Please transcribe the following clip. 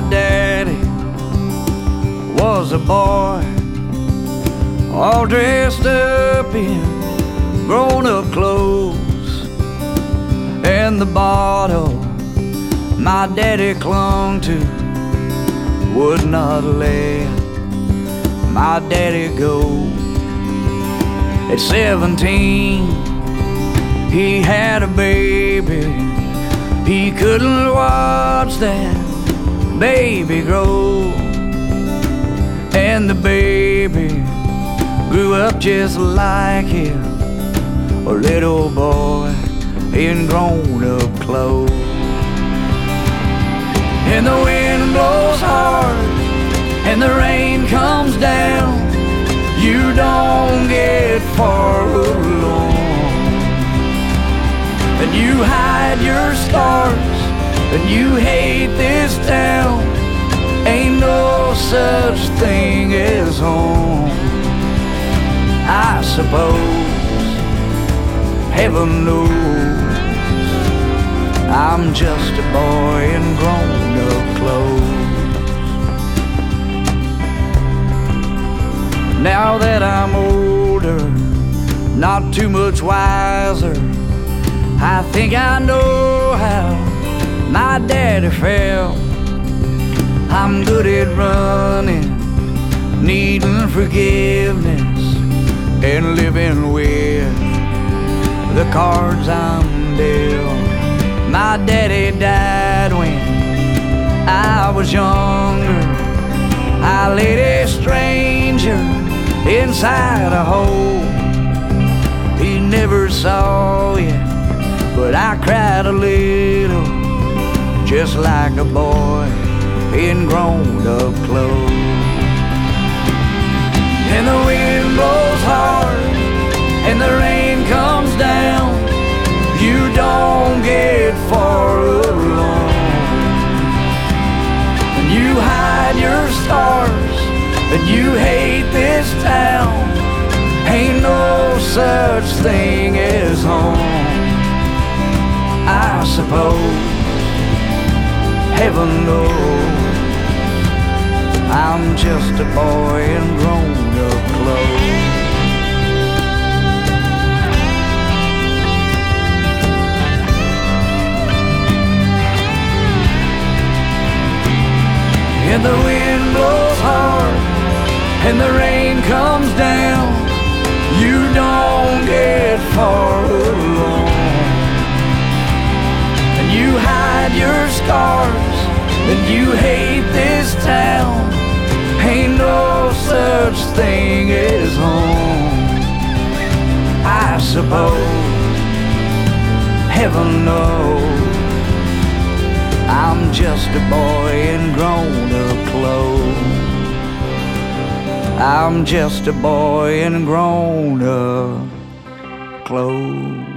daddy was a boy, all dressed up in grown-up clothes, and the bottle my daddy clung to would not let my daddy go. At 17, he had a baby. He couldn't watch that baby grow, and the baby grew up just like him, a little boy in grown-up clothes. And the wind blows hard and the rain comes down, you don't get far alone. And you hide your scars and you hate this town, ain't no such thing as home. I suppose heaven knows I'm just a boy in grown-up clothes. Now that I'm older, not too much wiser, I think I know how my daddy felt. I'm good at running, needing forgiveness, and living with the cards I'm dealt. My daddy died when I was younger. I laid a stranger inside a hole. He never saw it, but I cried a little, just like a boy in grown-up clothes. And the wind blows hard and the rain comes down, you don't get far alone. And you hide your scars and you hate this town, ain't no such thing as home. I suppose heaven knows I'm just a boy in grown-up clothes. And the wind blows hard and the rain comes down, you don't get far alone. And you hide your scars and you hate this town, ain't no such thing as home. I suppose heaven knows I'm just a boy in grown-up clothes. I'm just a boy in grown-up clothes.